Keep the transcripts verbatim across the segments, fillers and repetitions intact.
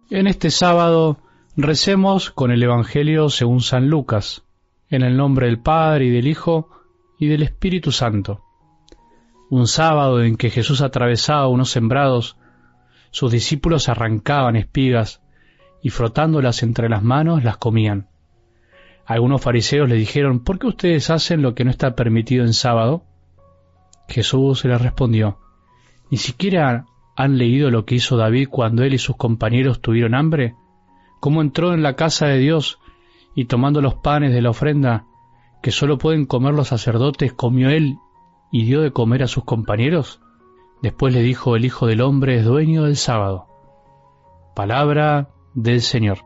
En este sábado recemos con el Evangelio según San Lucas, en el nombre del Padre y del Hijo y del Espíritu Santo. Un sábado en que Jesús atravesaba unos sembrados, sus discípulos arrancaban espigas y frotándolas entre las manos las comían. Algunos fariseos le dijeron: ¿por qué ustedes hacen lo que no está permitido en sábado? Jesús les respondió: ¿ni siquiera han leído lo que hizo David cuando él y sus compañeros tuvieron hambre? ¿Cómo entró en la casa de Dios y tomando los panes de la ofrenda, que sólo pueden comer los sacerdotes, comió él y dio de comer a sus compañeros? Después le dijo: el Hijo del Hombre es dueño del sábado. Palabra del Señor.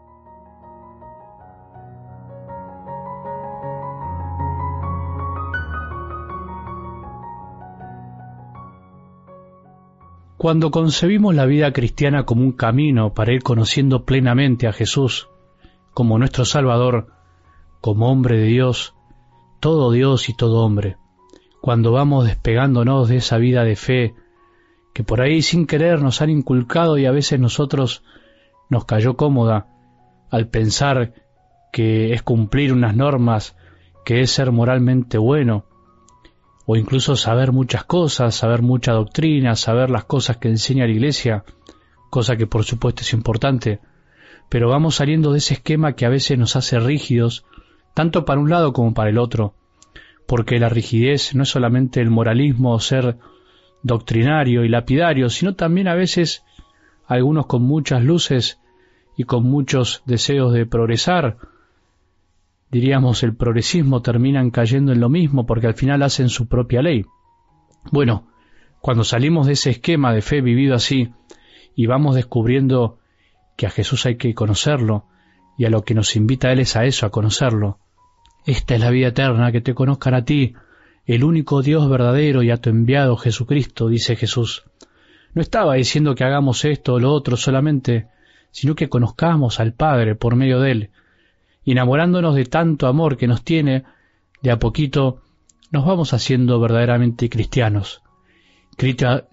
Cuando concebimos la vida cristiana como un camino para ir conociendo plenamente a Jesús como nuestro Salvador, como hombre de Dios, todo Dios y todo hombre, cuando vamos despegándonos de esa vida de fe que por ahí sin querer nos han inculcado y a veces nosotros nos cayó cómoda al pensar que es cumplir unas normas, que es ser moralmente bueno, o incluso saber muchas cosas, saber mucha doctrina, saber las cosas que enseña la Iglesia, cosa que por supuesto es importante, pero vamos saliendo de ese esquema que a veces nos hace rígidos, tanto para un lado como para el otro, porque la rigidez no es solamente el moralismo o ser doctrinario y lapidario, sino también a veces algunos con muchas luces y con muchos deseos de progresar, diríamos el progresismo, terminan cayendo en lo mismo porque al final hacen su propia ley. Bueno, cuando salimos de ese esquema de fe vivido así y vamos descubriendo que a Jesús hay que conocerlo y a lo que nos invita a Él es a eso, a conocerlo. Esta es la vida eterna, que te conozcan a ti, el único Dios verdadero, y a tu enviado Jesucristo, dice Jesús. No estaba diciendo que hagamos esto o lo otro solamente, sino que conozcamos al Padre por medio de Él. Y enamorándonos de tanto amor que nos tiene, de a poquito nos vamos haciendo verdaderamente cristianos. Cristo,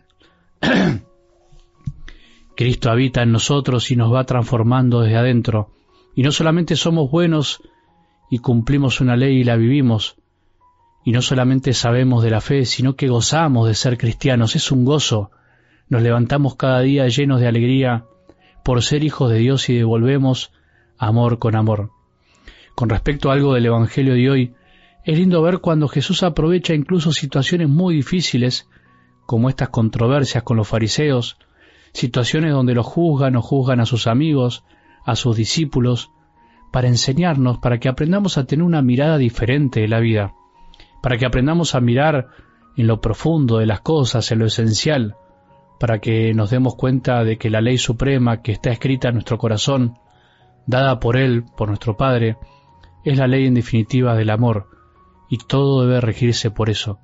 Cristo habita en nosotros y nos va transformando desde adentro. Y no solamente somos buenos y cumplimos una ley y la vivimos, y no solamente sabemos de la fe, sino que gozamos de ser cristianos. Es un gozo. Nos levantamos cada día llenos de alegría por ser hijos de Dios y devolvemos amor con amor. Con respecto a algo del Evangelio de hoy, es lindo ver cuando Jesús aprovecha incluso situaciones muy difíciles, como estas controversias con los fariseos, situaciones donde los juzgan o juzgan a sus amigos, a sus discípulos, para enseñarnos, para que aprendamos a tener una mirada diferente de la vida, para que aprendamos a mirar en lo profundo de las cosas, en lo esencial, para que nos demos cuenta de que la ley suprema que está escrita en nuestro corazón, dada por Él, por nuestro Padre, es la ley en definitiva del amor, y todo debe regirse por eso.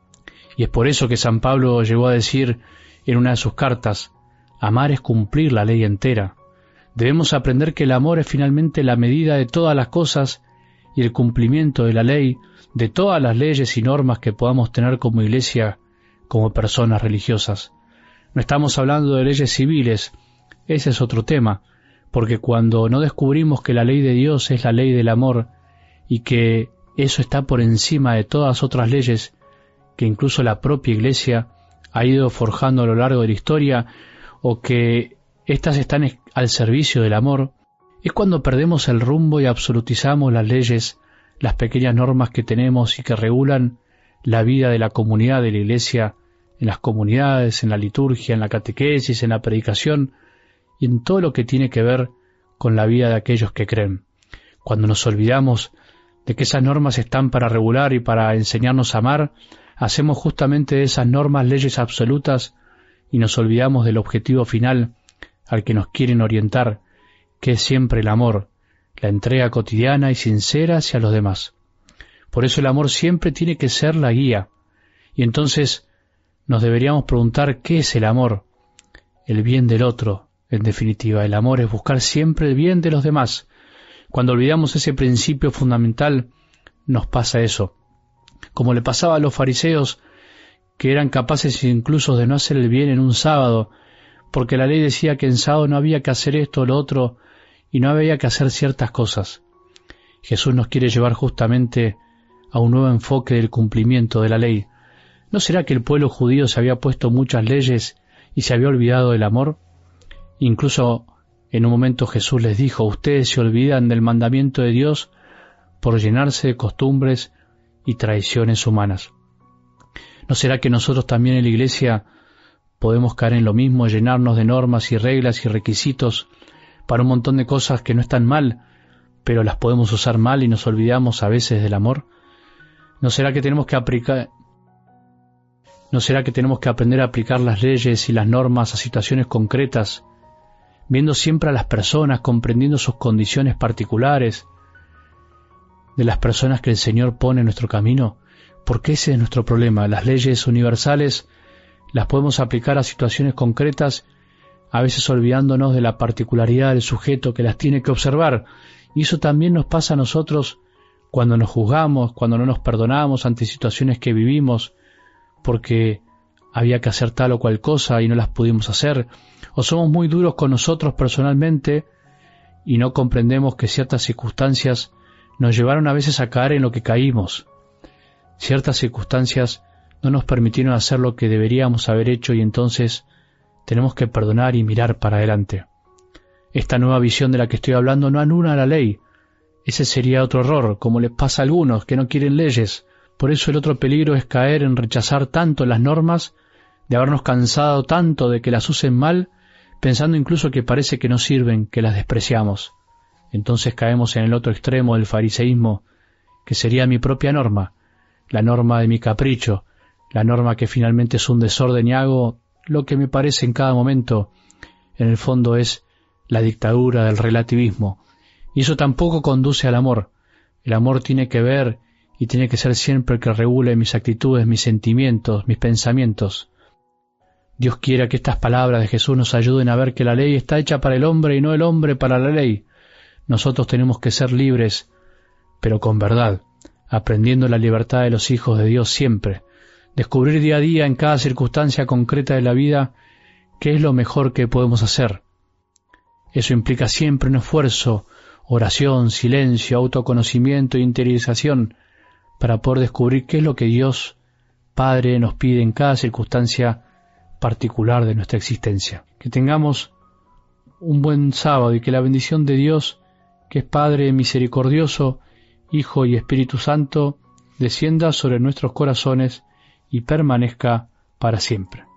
Y es por eso que San Pablo llegó a decir en una de sus cartas: amar es cumplir la ley entera. Debemos aprender que el amor es finalmente la medida de todas las cosas y el cumplimiento de la ley, de todas las leyes y normas que podamos tener como Iglesia, como personas religiosas. No estamos hablando de leyes civiles, ese es otro tema, porque cuando no descubrimos que la ley de Dios es la ley del amor y que eso está por encima de todas otras leyes que incluso la propia Iglesia ha ido forjando a lo largo de la historia, o que éstas están al servicio del amor, es cuando perdemos el rumbo y absolutizamos las leyes, las pequeñas normas que tenemos y que regulan la vida de la comunidad de la Iglesia, en las comunidades, en la liturgia, en la catequesis, en la predicación, y en todo lo que tiene que ver con la vida de aquellos que creen. Cuando nos olvidamos de que esas normas están para regular y para enseñarnos a amar, hacemos justamente de esas normas leyes absolutas y nos olvidamos del objetivo final al que nos quieren orientar, que es siempre el amor, la entrega cotidiana y sincera hacia los demás. Por eso el amor siempre tiene que ser la guía, y entonces nos deberíamos preguntar: ¿qué es el amor? El bien del otro. En definitiva, el amor es buscar siempre el bien de los demás. Cuando olvidamos ese principio fundamental, nos pasa eso. Como le pasaba a los fariseos, que eran capaces incluso de no hacer el bien en un sábado, porque la ley decía que en sábado no había que hacer esto o lo otro, y no había que hacer ciertas cosas. Jesús nos quiere llevar justamente a un nuevo enfoque del cumplimiento de la ley. ¿No será que el pueblo judío se había puesto muchas leyes y se había olvidado del amor? Incluso en un momento Jesús les dijo, ustedes se olvidan del mandamiento de Dios por llenarse de costumbres y tradiciones humanas. ¿No será que nosotros también en la Iglesia podemos caer en lo mismo, llenarnos de normas y reglas y requisitos para un montón de cosas que no están mal, pero las podemos usar mal y nos olvidamos a veces del amor? ¿No será que tenemos que aplicar, no será que tenemos que aprender a aplicar las leyes y las normas a situaciones concretas, viendo siempre a las personas, comprendiendo sus condiciones particulares, de las personas que el Señor pone en nuestro camino? Porque ese es nuestro problema. Las leyes universales las podemos aplicar a situaciones concretas, a veces olvidándonos de la particularidad del sujeto que las tiene que observar. Y eso también nos pasa a nosotros cuando nos juzgamos, cuando no nos perdonamos ante situaciones que vivimos, porque había que hacer tal o cual cosa y no las pudimos hacer, o somos muy duros con nosotros personalmente y no comprendemos que ciertas circunstancias nos llevaron a veces a caer en lo que caímos. Ciertas circunstancias no nos permitieron hacer lo que deberíamos haber hecho y entonces tenemos que perdonar y mirar para adelante. Esta nueva visión de la que estoy hablando no anula la ley. Ese sería otro error, como les pasa a algunos que no quieren leyes. Por eso el otro peligro es caer en rechazar tanto las normas, de habernos cansado tanto de que las usen mal, pensando incluso que parece que no sirven, que las despreciamos. Entonces caemos en el otro extremo del fariseísmo, que sería mi propia norma, la norma de mi capricho, la norma que finalmente es un desorden y hago lo que me parece en cada momento. En el fondo es la dictadura del relativismo. Y eso tampoco conduce al amor. El amor tiene que ver y tiene que ser siempre el que regule mis actitudes, mis sentimientos, mis pensamientos. Dios quiera que estas palabras de Jesús nos ayuden a ver que la ley está hecha para el hombre y no el hombre para la ley. Nosotros tenemos que ser libres, pero con verdad, aprendiendo la libertad de los hijos de Dios siempre. Descubrir día a día en cada circunstancia concreta de la vida qué es lo mejor que podemos hacer. Eso implica siempre un esfuerzo, oración, silencio, autoconocimiento e interiorización para poder descubrir qué es lo que Dios Padre nos pide en cada circunstancia particular de nuestra existencia. Que tengamos un buen sábado y que la bendición de Dios, que es Padre misericordioso, Hijo y Espíritu Santo, descienda sobre nuestros corazones y permanezca para siempre.